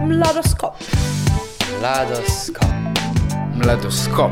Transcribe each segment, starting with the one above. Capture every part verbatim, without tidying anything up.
Mladoskop. Mladoskop. Mladoskop.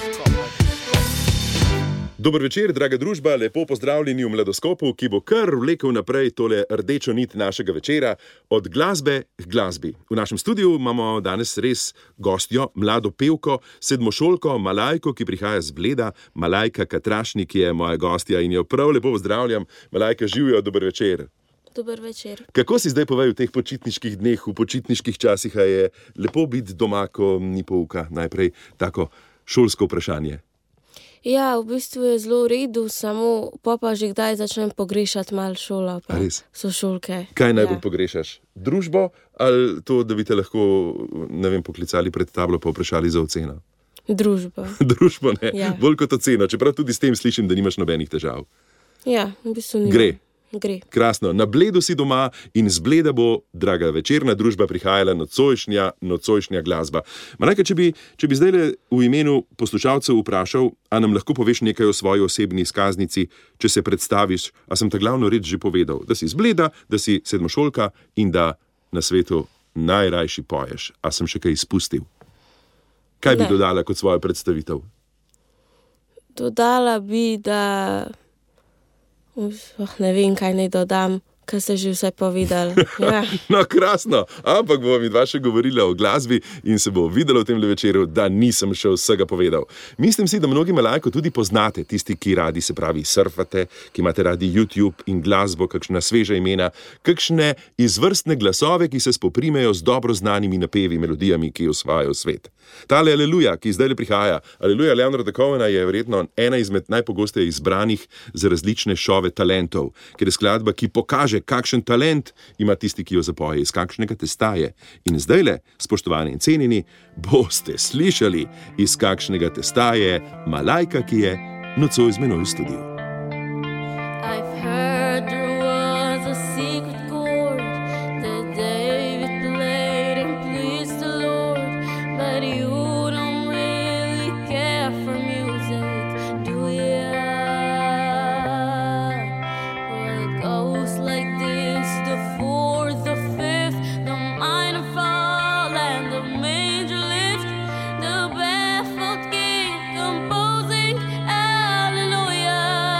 Dober večer, draga družba, lepo pozdravljeni v Mladoskopu, ki bo kar vlekel naprej tole rdečo nit našega večera od glasbe k glasbi. V našem studiu imamo danes res gostjo, mlado pevko, sedmošolko Malajko, ki prihaja z Bleda. Malajka Katrašnik je moja gostja in jo prav lepo pozdravljam. Malajka, živijo, dober večer. Dober večer. Kako si zdaj povej v teh počitniških dneh, v počitniških časih, a je lepo biti doma, ko ni pouka? Najprej tako šolsko vprašanje. Ja, v bistvu je zelo v redu, samo pa pa že kdaj začnem pogrešati malo šola, pa sošolke. Kaj najbolj ja. pogrešaš? Družbo ali to, da bi te lahko, ne vem, poklicali pred tablo pa vprašali za oceno? Družbo. Družbo, ne? Ja. Bolj kot oceno, čeprav tudi s tem slišim, da nimaš nobenih težav. Ja, v bistvu ni. Gre. Gre. Krasno, na Bledu si doma in z Bleda bo, draga večerna družba, prihajala nocojšnja, nocojšnja glasba. Malajka, če bi, če bi zdaj v imenu poslušalcev vprašal, a nam lahko poveš nekaj o svoji osebni izkaznici, če se predstaviš, a sem ta glavno reč že povedal, da si z Bleda, da si sedmošolka in da na svetu najrajši poješ. A sem še kaj izpustil? Kaj bi Ne. dodala kot svojo predstavitev? Dodala bi, da... Oh, ne vem, kaj naj dodam, ker ste že vse povedali. Ja. No, krasno, ampak bova midva še govorila o glasbi in se bo videlo v tem večeru, da nisem še vsega povedal. Mislim si, da mnogi Malajko tudi poznate, tisti, ki radi, se pravi, surfate, ki imate radi YouTube in glasbo, kakšna sveža imena, kakšne izvrstne glasove, ki se spoprimejo z dobro znanimi napevi, melodijami, ki osvajajo svet. Tale Aleluja, ki zdaj le prihaja, Aleluja Leonarda Cohena, je verjetno ena izmed najpogosteje izbranih za različne šove talentov, ker je skladba, ki pokaže, kakšen talent ima tisti, ki jo zapoje, iz kakšnega testa je. In zdajle, spoštovani in cenjeni, boste slišali, iz kakšnega testa je Malajka, ki je nocoj z menoj v studiu. I've heard there was a secret chord that David played and pleased the Lord, but you don't really care for music, do ya? Well, it goes like this: the fourth, the fifth, the minor fall and the major lift, the barefoot king composing hallelujah.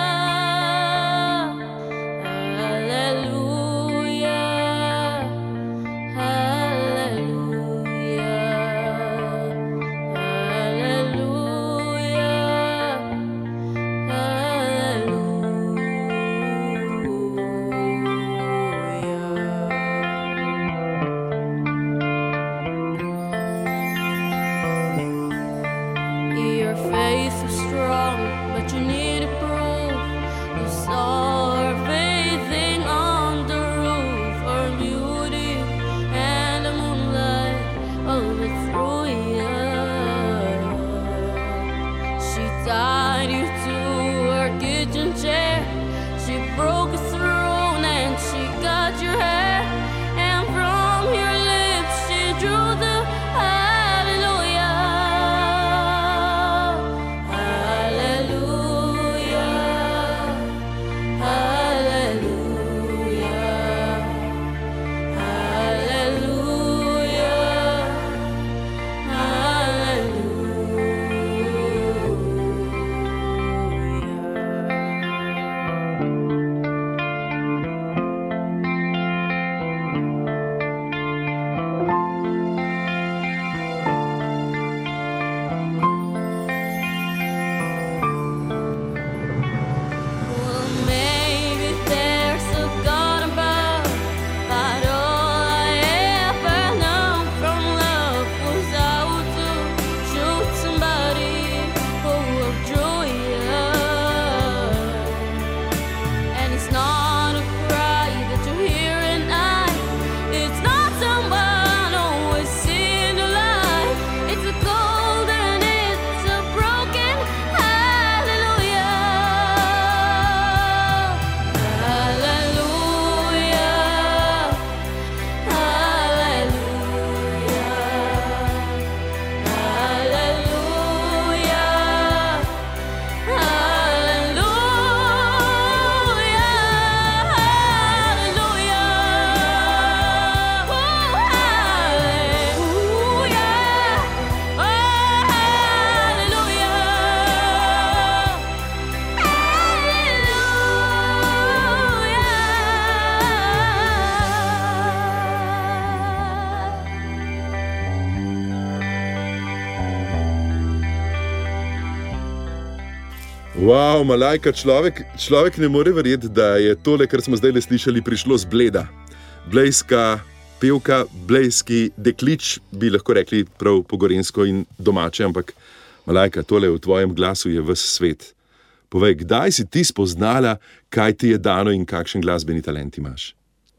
Wow, Malajka, človek, človek ne more verjeti, da je tole, kar smo zdaj le slišali, prišlo z Bleda. Blejska pevka, blejski deklič, bi lahko rekli prav pogorensko in domače, ampak Malajka, tole v tvojem glasu je ves svet. Povej, kdaj si ti spoznala, kaj ti je dano in kakšen glasbeni talent imaš?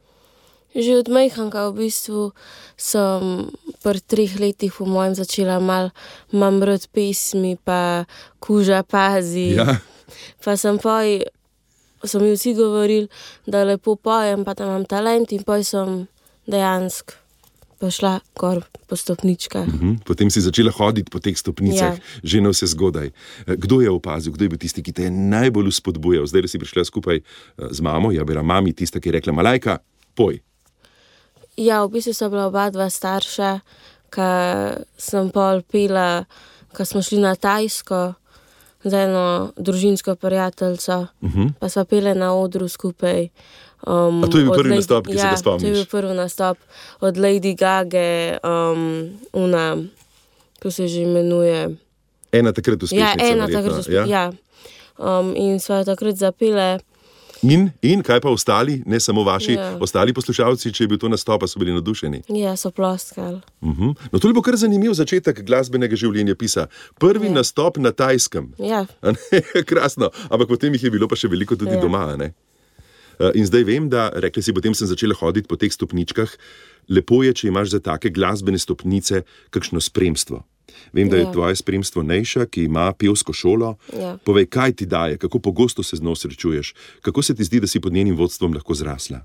Že od majhnega v bistvu sem pri treh letih po mojem začela mal mamrati pesmi, pa kuža pazi. Ja. Pa sem poj, so mi vsi govorili, da lepo pojem, pa da imam talent in poj sem dejansko pošla gor po stopničkah. Mhm. Potem si začela hoditi po teh stopnicah, Ja. že na vse zgodaj. Kdo je opazil, kdo je bil tisti, ki te je najbolj vzpodbujal? Zdaj si prišla skupaj z mamo, ja, bila mami tista, ki je rekla, Malajka, poj. Ja, v bistvu sta bila oba dva starša, ka sem pol pela, ka smo šli na Tajsko z eno družinsko prijateljico, Mhm. pa sva pele na odru skupaj. Um, A to je bil od prvi Lady- nastop, ki se ja, ga spomniš? to je bil prvi nastop od Lady Gage, um, una, ko se že imenuje. Ena takrat Ja, uspešnica. ena verjetno, takrat uspešnica. Ja. Um, in sva takrat zapele. In, in kaj pa ostali, ne samo vaši, Ja. ostali poslušalci, če je bil to nastop, pa so bili navdušeni? Ja, so ploskali. Uh-huh. No, to je bil kar zanimiv začetek glasbenega življenja pisa. Prvi Ja. nastop na Tajskem. Ja, A ne? Krasno, ampak potem jih je bilo pa še veliko tudi Ja. doma. a Ne? Uh, In zdaj vem, da, rekli si, potem sem začela hoditi po teh stopničkah. Lepo je, če imaš za take glasbene stopnice kakšno spremstvo. Vem, da je Ja. tvoje spremstvo Nejša, ki ima pevsko šolo. Ja. Povej, kaj ti daje, kako pogosto se z njo srečuješ, kako se ti zdi, da si pod njenim vodstvom lahko zrasla.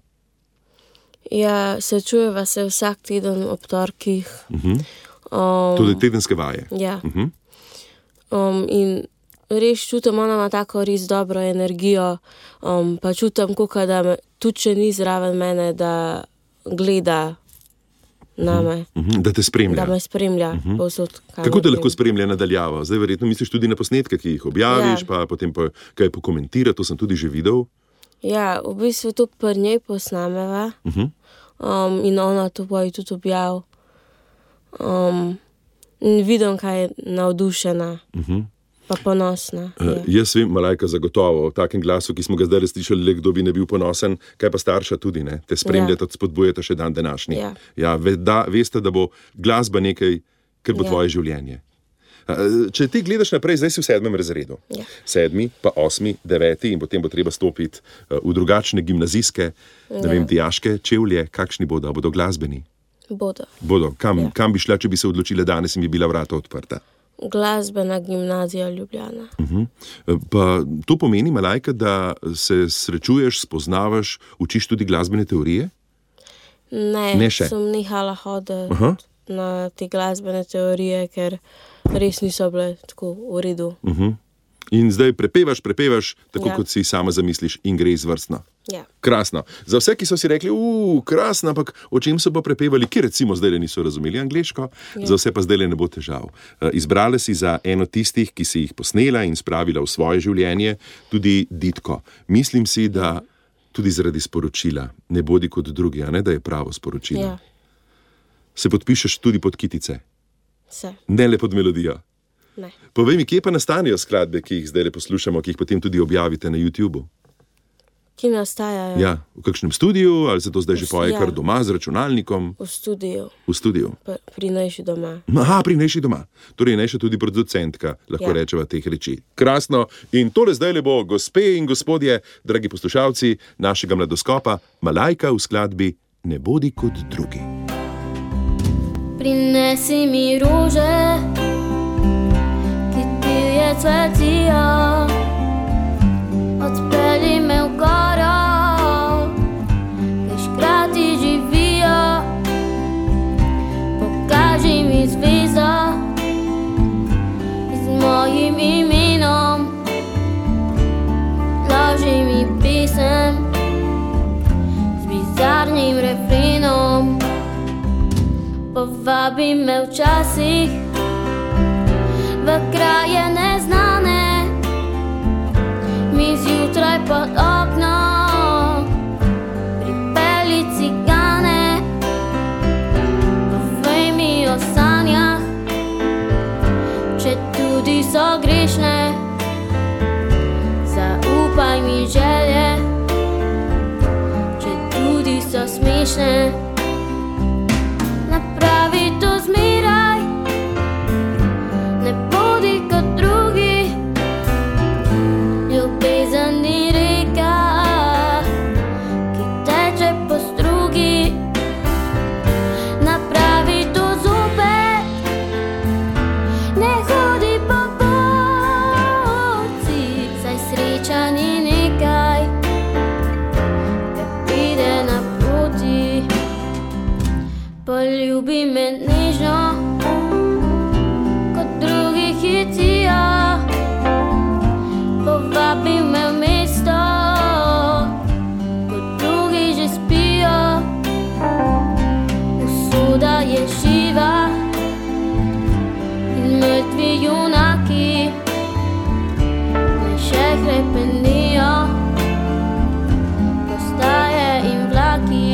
ja, srečujeva se vsak teden ob torkih. Uh-huh. Um, Tudi tedenske vaje. Ja. Uh-huh. Um, in res čutim, ona ima tako res dobro energijo, um, pa čutim, kako da me, tudi če ni zraven mene, da gleda name, Uh-huh. Da te spremlja. da me spremlja uh-huh. povsod. Kako te lahko spremlja nadaljavo? Zdaj verjetno misliš tudi na posnetke, ki jih objaviš, Ja. pa potem pa kaj pokomentira, to sem tudi že videl. Ja, v bistvu to pri njej posnameva Uh-huh. um, in ona to boji tudi objav. Um, in vidim, kaj je navdušena, Uh-huh. pa ponosna. Uh, je. jaz vem, Malajka, zagotovo, v takem glasu, ki smo ga zdaj slišali, le kdo bi ne bil ponosen, kaj pa starša tudi, ne? Te spremljata, ja. spodbujata še dan današnji. Ja. Ja, ve, da, veste, da bo glasba nekaj, kar bo ja. Ja. tvoje življenje. Uh, če ti gledaš naprej, zdaj si v sedmem razredu. Ja. Sedmi, pa osmi, deveti in potem bo treba stopiti uh, v drugačne gimnazijske, ne Ja. vem, dijaške čevlje, kakšni bodo, a bodo glasbeni. Bodo. Bodo. Kam, ja. Ja. kam bi šla, če bi se odločila danes in bi bila vrata odprta? Glasbena gimnazija Ljubljana. Uh-huh. Pa to pomeni, Malajka, da se srečuješ, spoznavaš, učiš tudi glasbene teorije? Ne, Ne še. sem nehala hoditi Aha. na te glasbene teorije, ker res niso bile tako v redu. Uh-huh. In zdaj prepevaš, prepevaš, tako ja. Ja. kot si sama zamisliš, in gre izvrstno. Ja. Krasno. Za vse, ki so si rekli, uf, krasno, ampak o čem so pa prepevali, ki recimo zdaj niso razumeli angleško, ja. za vse pa zdaj ne bo težav. Izbrala si za eno tistih, ki si jih posnela in spravila v svoje življenje, tudi Ditko. Mislim si, da tudi zaradi sporočila, ne bodi kot drugi, a ne da je pravo sporočilo. Ja, Se podpišeš tudi pod kitice, vse. ne le pod melodijo. Ne. Povej mi, kje pa nastanejo skladbe, ki jih zdaj poslušamo, ki jih potem tudi objavite na YouTubu? Ki nastajajo Ja, v kakšnem studiu, ali se to zdaj že V- poje ja. kar doma z računalnikom? v studiu, V studiu. pri, pri Nejši doma. Aha, pri Nejši doma. Torej, Nejša tudi producentka, lahko ja. Ja. rečeva teh reči. Krasno. In tole zdaj le bo, gospe in gospodje, dragi poslušalci našega mladoskopa, Malajka v skladbi Ne bodi kot drugi. Prinesi mi rože, ki ti je cvetijo, odpelji me v goro, ki škrati živijo, pokaži mi zvezdo z mojim imenom, loži mi pesem z bizarnim refrenom. Povabi me včasih v kraje neznane, mi zjutraj pod oknom pripelji cigane. Povej mi o sanjah, če tudi so grešne, srečen. Napravi to zmeraj, ne bodi kot drugi. Ljubezen ni reka, ki teče po strugi. Napravi to zopet, ne hodi po poti, saj sreča ni nekaj, kar pride naproti. Poljubi me nežno, kot drugi hitijo. Povabi me v mesto, kot drugi že spijo. Usoda je živa in mrtvi junaki me še hrepenijo, postaje in vlaki.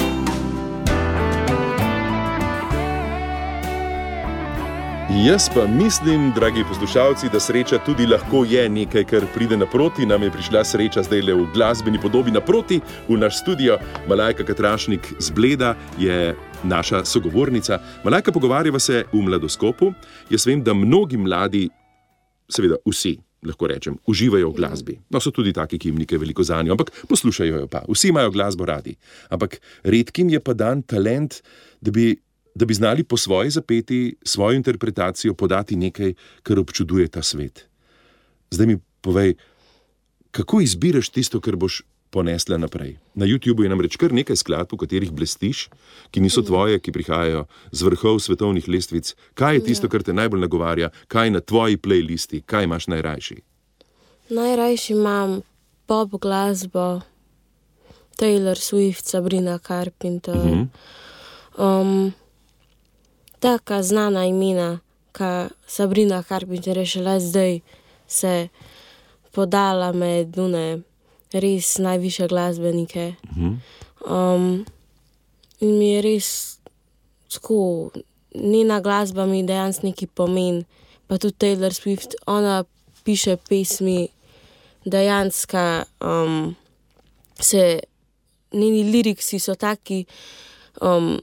Jaz pa mislim, dragi poslušalci, da sreča tudi lahko je nekaj, kar pride naproti. Nam je prišla sreča zdaj le v glasbeni podobi naproti, v naš studio. Malajka Katrašnik z Bleda je naša sogovornica. Malajka, pogovarjava se v Mladoskopu. Jaz vem, da mnogi mladi, seveda vsi, lahko rečem, uživajo v glasbi. No, so tudi taki, ki jim nekaj veliko zanjo, ampak poslušajo jo pa. Vsi imajo glasbo radi. Ampak redkim je pa dan talent, da bi da bi znali po svoji zapeti, svojo interpretacijo podati nekaj, kar občuduje ta svet. Zdaj mi povej, kako izbiraš tisto, kar boš ponesla naprej? Na YouTubeu je namreč kar nekaj skladb, v katerih blestiš, ki niso tvoje, ki prihajajo z vrhov svetovnih lestvic. Kaj je tisto, kar te najbolj nagovarja? Kaj je na tvoji playlisti? Kaj imaš najrajši? Najrajši imam pop glasbo, Taylor Swift, Sabrina Carpenter. Mhm. Um, taka znana imena, ka Sabrina Carpenter je šele zdaj se podala med one res najvišje glasbenike. Um, in mi je res tako, njena glasba mi dejansko neki pomen, pa tudi Taylor Swift, ona piše pesmi dejansko, um, se, njeni liriksi so taki, um,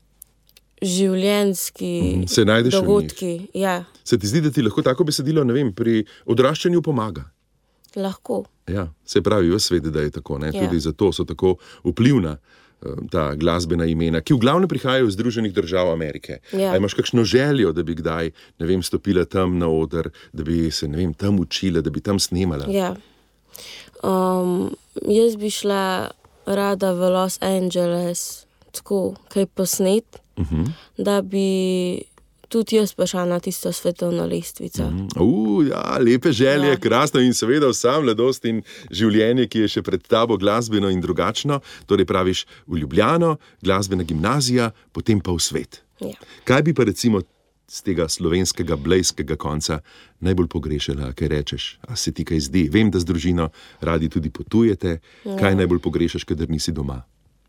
življenjski Se najdeš v njih. dogodki. Ja, Se ti zdi, da ti lahko tako besedilo, ne vem, pri odraščanju pomaga? lahko. Ja, se pravi, jaz vedem, da je tako. Ne? Ja. Tudi zato so tako vplivna eh, ta glasbena imena, ki v glavnem prihajajo iz Združenih držav Amerike. Ja. A imaš kakšno željo, da bi kdaj, ne vem, stopila tam na oder, da bi se, ne vem, tam učila, da bi tam snemala? Ja. Um, jaz bi šla rada v Los Angeles, tako, kaj posnet, Uh-huh. da bi tudi jaz prišla na tisto svetovno lestvico. Uh, ja, lepe želje, Ja. krasno in seveda vsa mladost in življenje, ki je še pred tabo glasbeno in drugačno. Torej praviš v Ljubljano, glasbena gimnazija, potem pa v svet. Ja. Kaj bi pa recimo z tega slovenskega blejskega konca najbolj pogrešala, kaj rečeš? A se ti kaj zdi? Vem, da z družino radi tudi potujete. Kaj najbolj pogrešaš, kadar nisi doma?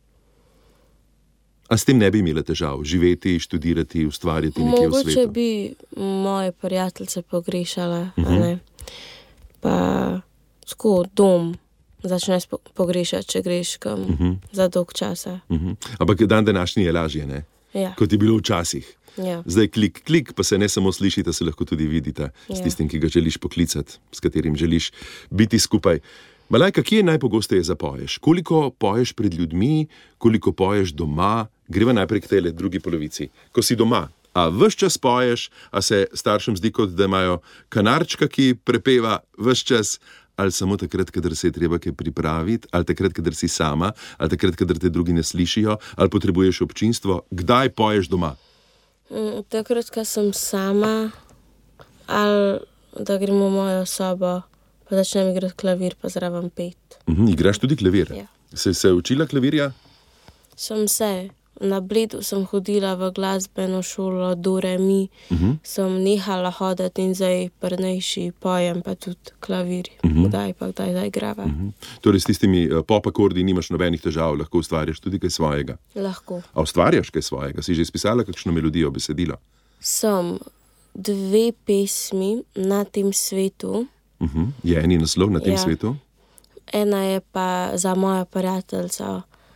A s tem ne bi imela težav? Živeti, študirati, ustvarjati nekje v Mogoče svetu? bi moje prijateljice pogrešala, a ne. Pa tako dom začneš po- pogrešati, če greš kam za dolg časa. Uh-huh. Ampak dan današnji je lažje, ne? Ja, Kot je bilo včasih. ja. Zdaj klik, klik, pa se ne samo slišite, se lahko tudi vidite s Ja. tistim, ki ga želiš poklicati, s katerim želiš biti skupaj. Malajka, kje najpogosteje zapoješ? Koliko poješ pred ljudmi, koliko poješ doma? Greva najprej k tej drugi polovici. Ko si doma, a ves čas poješ, a se staršem zdi, kot da imajo kanarčka, ki prepeva ves čas, ali samo takrat, kadar se je treba kaj pripraviti, ali takrat, kadar si sama, ali takrat, kadar te drugi ne slišijo, ali potrebuješ občinstvo? Kdaj poješ doma? Mm, Takrat, ko sem sama, ali da gremo v mojo sobo, pa začnem igrati klavir, pa zraven pet. Mhm, igraš tudi klavir? Ja. Se se učila klavirja? Sem se, na Bledu sem hodila v glasbeno šolo do Remi, uh-huh. sem nehala hoditi in zdaj prnejši pojem, pa tudi klavir, uh-huh. kdaj pa kdaj zaigrava. Uh-huh. Torej s tistimi uh, pop akordi nimaš nobenih težav, lahko ustvarjaš tudi kaj svojega. Lahko. A ustvarjaš kaj svojega? Si že izpisala kakšno melodijo, besedilo? Sem dve pesmi na tem svetu. Uh-huh. Je eni naslov na tem Ja. svetu? Ena je pa za mojo prijateljico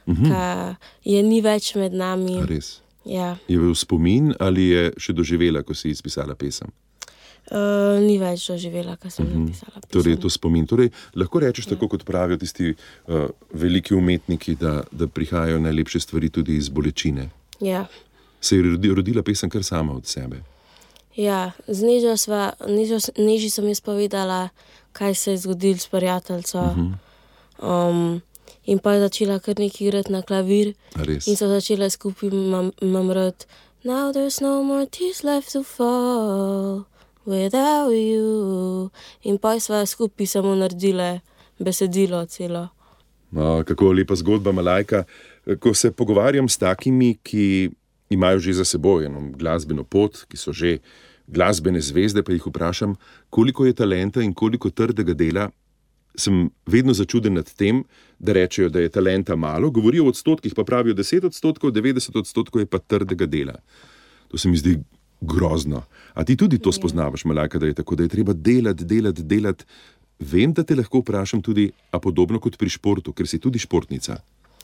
Mhm. Ka je ni več med nami. Res. Ja. Je bil spomin ali je še doživela, ko si izpisala pesem? Uh, ni več doživela, ko sem uh-huh. napisala pesem. Torej je to spomin. Torej, lahko rečeš ja. tako, kot pravijo tisti uh, veliki umetniki, da, da prihajajo najlepše stvari tudi iz bolečine. Ja. Se je rodila pesem kar sama od sebe? Ja, z Nežo sva, Nežo, Neži sem jaz povedala, kaj se je zgodilo s prijateljco. Uh-huh. Um, in pa je začela kar nekaj igrati na klavir. Res. In so začela skupaj mamrati. Now there's no more tears left to fall without you. In pa sva skupaj samo naredile besedilo celo. No, kako lepa zgodba, Malajka. Ko se pogovarjam s takimi, ki imajo že za seboj eno glasbeno pot, ki so že glasbene zvezde, pa jih vprašam, koliko je talenta in koliko trdega dela, sem vedno začuden nad tem, da rečejo, da je talenta malo, govorijo o odstotkih, pa pravijo deset odstotkov, devetdeset odstotkov je pa trdega dela. To se mi zdi grozno. A ti tudi to spoznavaš, Malajka, da je tako, da je treba delati, delati, delati. Vem, da te lahko vprašam tudi, a podobno kot pri športu, ker si tudi športnica.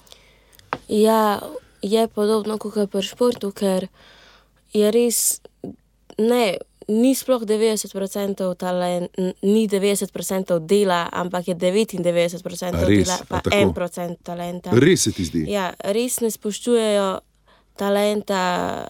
Ja, je podobno kot pri športu, ker je res, ne, ni sploh devetdeset procentov talent, ni devetdeset procentov dela, ampak je devetindevetdeset procentov dela, pa en procent talenta. Res se ti zdi? Ja, res ne spoštujejo talenta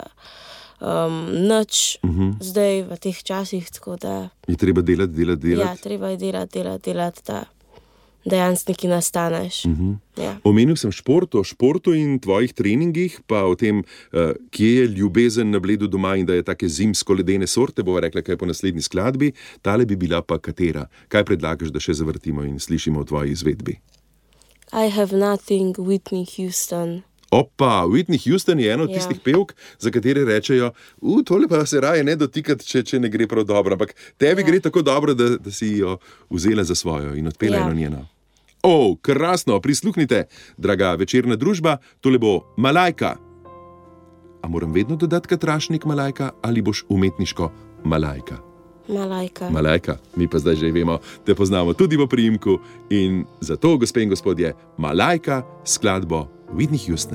um, nič uh-huh. zdaj v teh časih, tako da... Je treba delati, delati, delati? Ja, treba je delati, delati, delati, da dejansko neki nastaneš. Uh-huh. Ja. Omenil sem šport, o športu in tvojih treningih, pa o tem, uh, kje je ljubezen na Bledu doma in da je take zimsko-ledene sorte, bova rekla, kaj po naslednji skladbi, tale bi bila pa katera. Kaj predlagaš, da še zavrtimo in slišimo o tvoji izvedbi? I Have Nothing, Whitney Houston. Opa, Whitney Houston je eno od Ja. tistih pevk, za katere rečejo, u, tole pa se raje ne dotikati, če, če ne gre prav dobro, ampak tebi Ja. gre tako dobro, da, da si jo vzela za svojo in odpela Ja. eno njeno. O, krasno, prisluhnite, draga večerna družba, tole bo Malajka. A moram vedno dodati katrašnik, Malajka, ali boš umetniško Malajka? Malajka. Malajka, mi pa zdaj že vemo, te poznamo tudi v priimku in zato, gospe in gospodje, Malajka, skladbo Whitney Houston.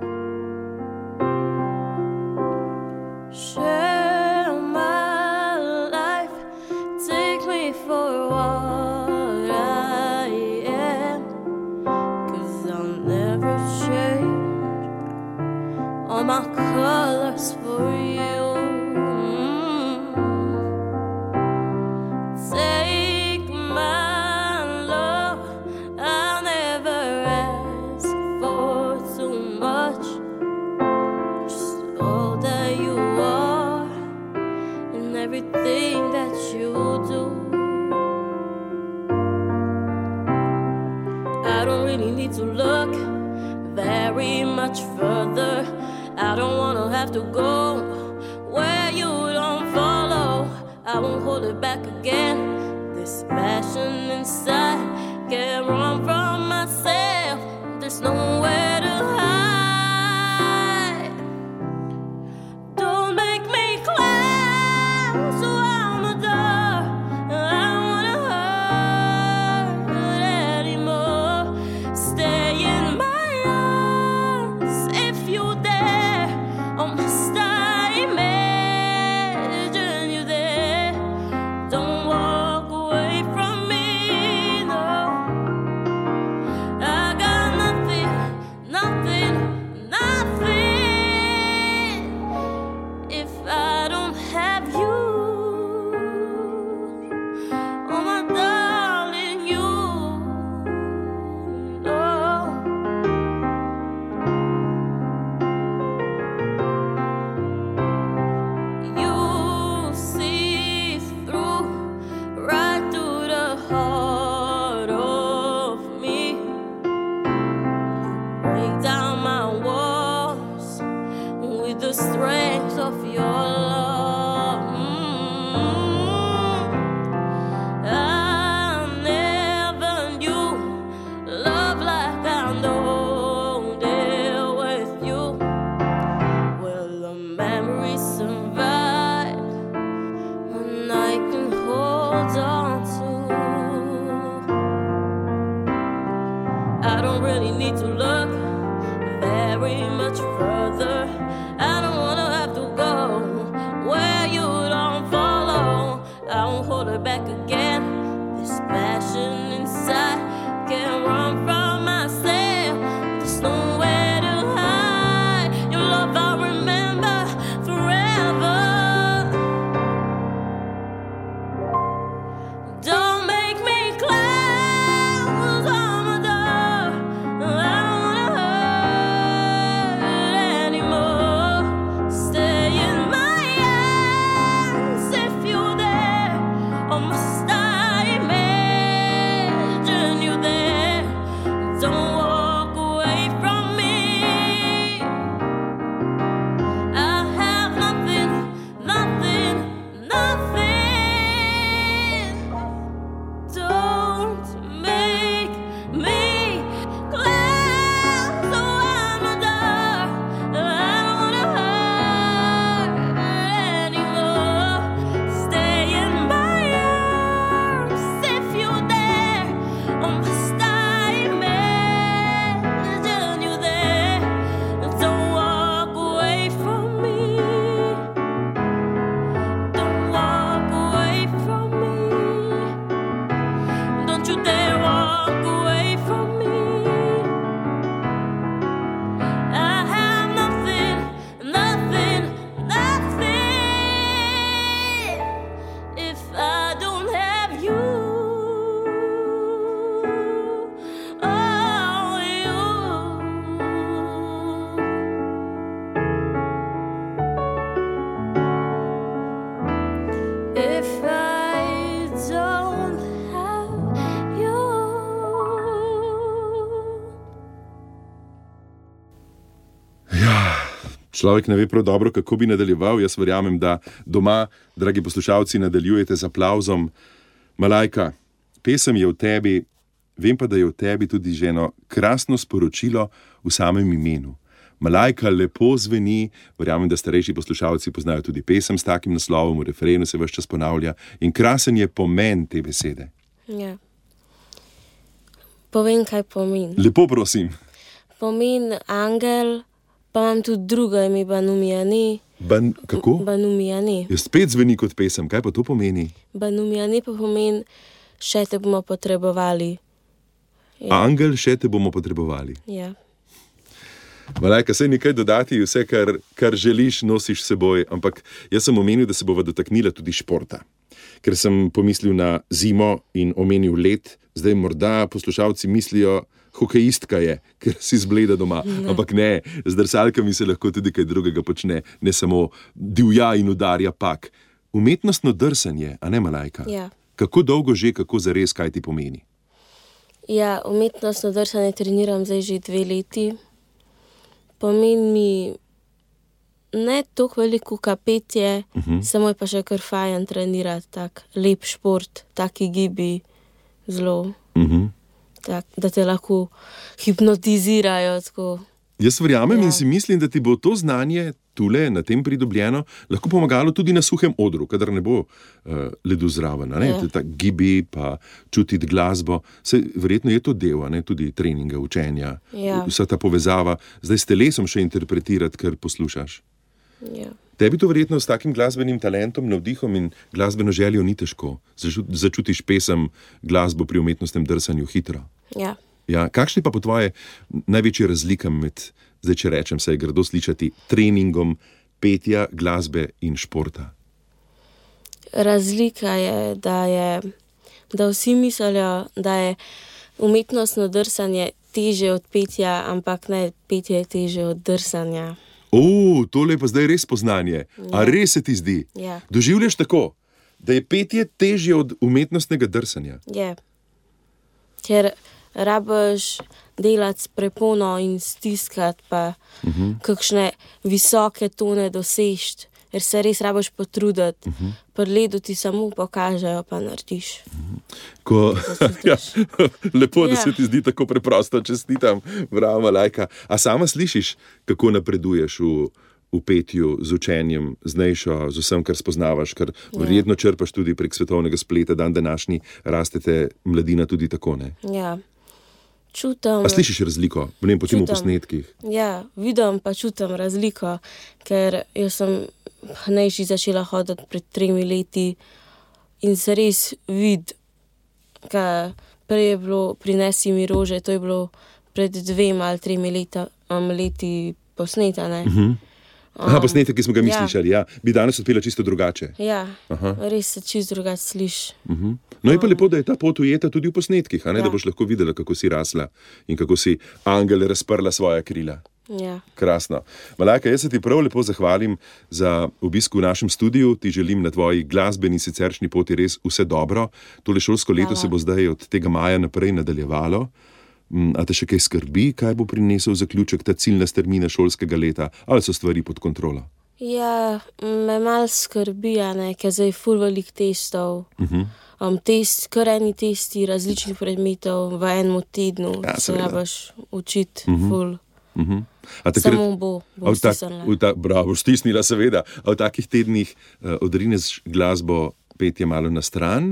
Share my life, take me for what I am, 'cause I'll never change all my colors for you. Take my love, I'll never ask for too much. Just all that you are and everything that you do. I don't really need to look very much further. I don't wanna have to go where you don't follow. I won't hold it back again. This passion inside can't run from myself. There's nowhere to hide. Don't make me climb so I'm a door. I don't wanna hurt anymore. Stay in my arms if you dare. Oh, must I imagine you there? Don't walk away from me, no. I got nothing, nothing, nothing if I don't have you. Oh, my darling, you know. You see through, right through the heart of me. Break down my walls with the strength of your love. Mm. I never knew love like I know it with you. Well, the memories survive and I can hold on to. I don't really need to look further. I don't wanna have to go where you don't follow. I won't hold it back again. This passion inside can't run from myself. There's nowhere to hide. Your love I'll remember forever. Don't make me close on my door. I don't wanna hurt anymore. Stay in my arms if you're there, or must I imagine you there? Don't walk away from me. I have nothing, nothing, nothing. Don't make me close on my door. I don't wanna hurt anymore. Stay in my arms if you're there, or must I imagine you there? Don't walk away from me. Don't walk away from me. Don't you dare walk away from me. I have nothing, nothing, nothing if I don't have you. Oh, you. If I don't have you. Ja, človek ne ve prav dobro, kako bi nadaljeval. Jaz verjamem, da doma, dragi poslušalci, nadaljujete z aplavzom. Malajka, pesem je v tebi, vem pa, da je v tebi tudi že eno krasno sporočilo v samem imenu. Malajka lepo zveni, verjamem, da starejši poslušalci poznajo tudi pesem s takim naslovom, v refrenu se ves čas ponavlja in krasen je pomen te besede. Ja. Povem, kaj pomeni. Lepo prosim. Pomeni angel, pa imam tudi drugo ime, Banumijani. Ban, kako? Banumijani. Je spet zveni kot pesem, kaj pa to pomeni? Banumijani pa pomeni, še te bomo potrebovali. Ja. Angel, še te bomo potrebovali. Ja. Malajka, saj nekaj dodati, vse, kar, kar želiš, nosiš s seboj, ampak jaz sem omenil, da se bova dotaknila tudi športa. Ker sem pomislil na zimo in omenil led, zdaj morda poslušalci mislijo, hokejistka je, ker si zbleda doma. Ne. Ampak ne, z drsalkami se lahko tudi kaj drugega počne, ne samo divja in udarja pak. Umetnostno drsanje, a ne Malajka? Ja. Kako dolgo že, kako zares, kaj ti pomeni? Ja, umetnostno drsanje treniram zdaj že dve leti. Pomeni mi ne toliko veliko kapetje, uh-huh. samo je pa še kar fajn trenirati, tak lep šport, taki gibi, zelo, Uh-huh. tak, da te lahko hipnotizirajo. Tako. Jaz verjamem Ja. in si mislim, da ti bo to znanje tule, na tem pridobljeno, lahko pomagalo tudi na suhem odru, kadar ne bo uh, ledu zraven. a Ne? Ja. Ta gibi, pa čutiti glasbo. Saj, verjetno je to del, a ne? Tudi treninga, učenja, Ja. vsa ta povezava. Zdaj s telesom še interpretirati, kar poslušaš. Ja. Tebi to verjetno s takim glasbenim talentom, navdihom in glasbeno željo ni težko. Začu- Začutiš pesem, glasbo pri umetnostnem drsanju hitro. Ja. Ja, kakšne pa po tvoje največje razlike med, zdaj če rečem, se je grdo slišati, treningom petja, glasbe in športa? Razlika je, da je, da vsi mislijo, da je umetnostno drsanje težje od petja, ampak ne, petje je težje od drsanja. O, tole je pa zdaj res poznanje. A Ja. res se ti zdi? Ja. Doživljaš tako, da je petje težje od umetnostnega drsanja? Je. Ker rabiš delati s prepono in stiskati, pa uh-huh. kakšne visoke tone dosežeš, ker se res rabiš potruditi. Uh-huh. Pri ledu ti samo pokažejo, pa narediš. Ko, ja, lepo, da Ja. se ti zdi tako preprosto, čestitam, bravo Malajka. A sama slišiš, kako napreduješ v, v petju, z učenjem, z nejšo, z vsem, kar spoznavaš, kar Ja. verjetno črpaš tudi prek svetovnega spleta, dan današnji rastete mladina tudi tako, ne? Ja. čutim. A slišiš razliko, v njem potem v Čutim. posnetkih? Ja, vidim pa čutim razliko, ker jaz sem hnejši začela hoditi pred tremi leti in se res vidi, kaj prej je bilo Prinesi mi rože, to je bilo pred dvema ali tremi leta, um, leti posneta, ne? Mhm. Aha, posnetek, ki smo ga mi ja. slišali, ja. Bi danes odpela čisto drugače. Ja, Aha. res se čisto drugače sliši. Mhm. No je pa lepo, da je ta pot ujeta tudi v posnetkih, a ne, Ja. da boš lahko videla, kako si rasla in kako si angel razprla svoja krila. Ja. Krasno. Malajka, jaz se ti prav lepo zahvalim za obisk v našem studiu. Ti želim na tvoji glasbeni siceršnji poti res vse dobro. Tole šolsko leto Hvala. se bo zdaj od tega maja naprej nadaljevalo. Mm, A te še kaj skrbi, kaj bo prinesel zaključek, ta ciljna strmina šolskega leta, ali so stvari pod kontrolo? Ja, me malo skrbi, a ne, ker zdaj je ful velik testov. Mhm. Um, test, kar eni testi različnih predmetov v enem tednu, Ja, se seveda. rabaš učiti ful. Mhm. A takrat- Samo bo, A bo v tak- stisnila. v ta- Bravo, stisnila seveda. A v takih tednih uh, odrineš glasbo, petje malo na stran.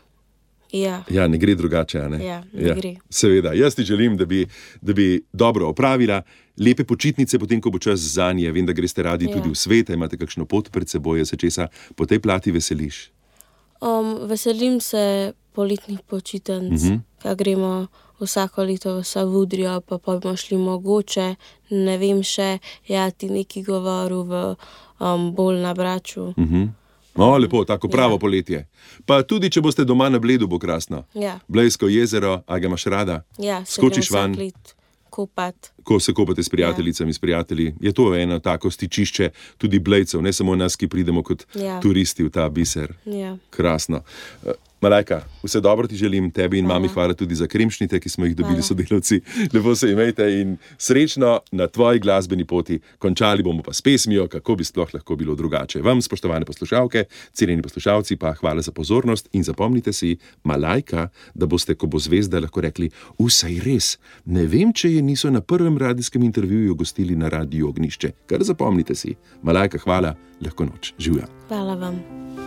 Ja, Ja, ne gre drugače, a ne? Ja, ne gre. Seveda, jaz ti želim, da bi, da bi dobro opravila, lepe počitnice, potem ko bo čas za nje. Vem, da greste radi Ja. tudi v svet, a imate kakšno pot pred seboj, a se česa po tej plati veseliš. um, veselim se poletnih počitnic, Mhm. mm-hmm. kaj gremo vsako leto v Savudrijo, pa pa bomo šli mogoče, ne vem še, ja, ti neki govoril v um, bolj na Braču. Mhm. No, lepo, tako pravo Ja. poletje. Pa tudi, če boste doma na Bledu, bo krasno. Ja, Blejsko jezero, a ga imaš rada? ja, se Skočiš grem van? vsak let kopat. Ko se kopate s prijateljicami, s prijatelji, je to eno tako stičišče tudi Blejcev, ne samo nas, ki pridemo kot Ja. turisti v ta biser. Ja. Krasno. Eh, Malajka, vse dobro ti želim, tebi in mami hvala tudi za kremšnite, ki smo jih dobili Hvala. sodelavci. Lepo se imejte in srečno na tvoji glasbeni poti. Končali bomo pa s pesmijo, kako bi sploh lahko bilo drugače. Vam, spoštovane poslušalke, cenjeni poslušalci, pa hvala za pozornost in zapomnite si, Malajka, da boste, ko bo zvezda, lahko rekli, vsaj res, ne vem, če je niso na prvem radijskem intervjuju gostili na Radiu Ognjišče. Kar zapomnite si. Malajka, hvala, lahko noč. Živja. Hvala vam.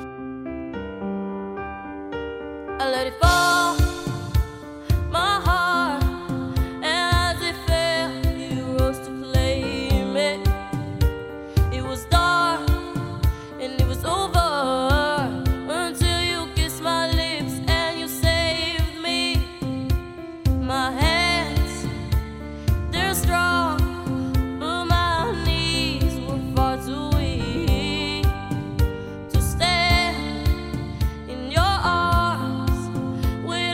I let it fall, my heart, and as it fell, you rose to claim it. It was dark, and it was over, until you kissed my lips and you saved me. My hands, they're strong, but my knees were far too weak to stand in your arms with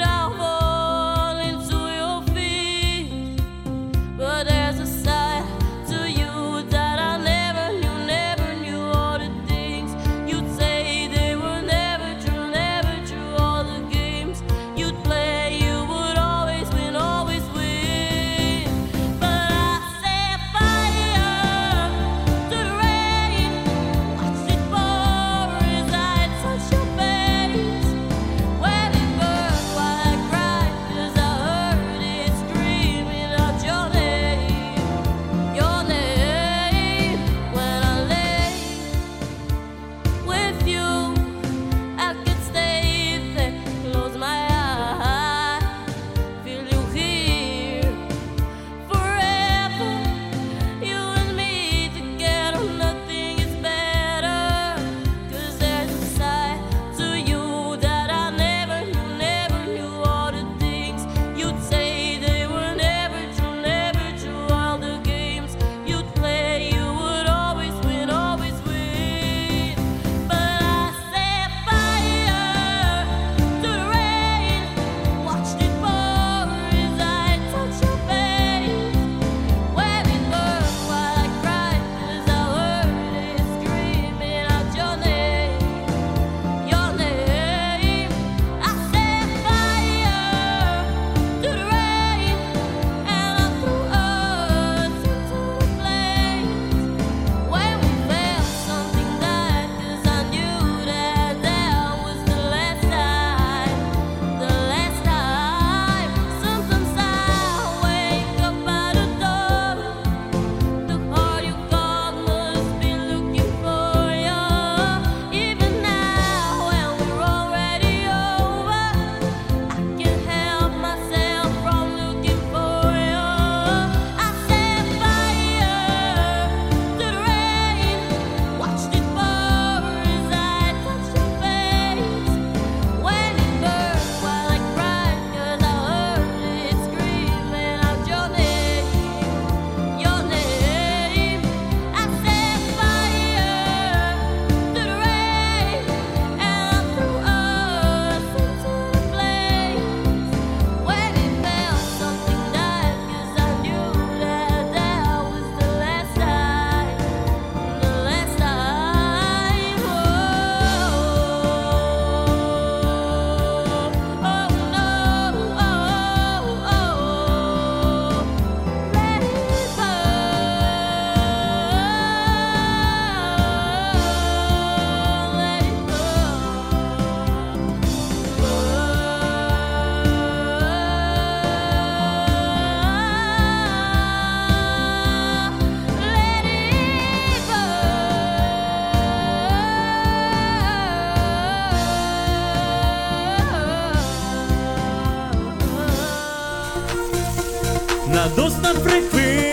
radostna frekvenca.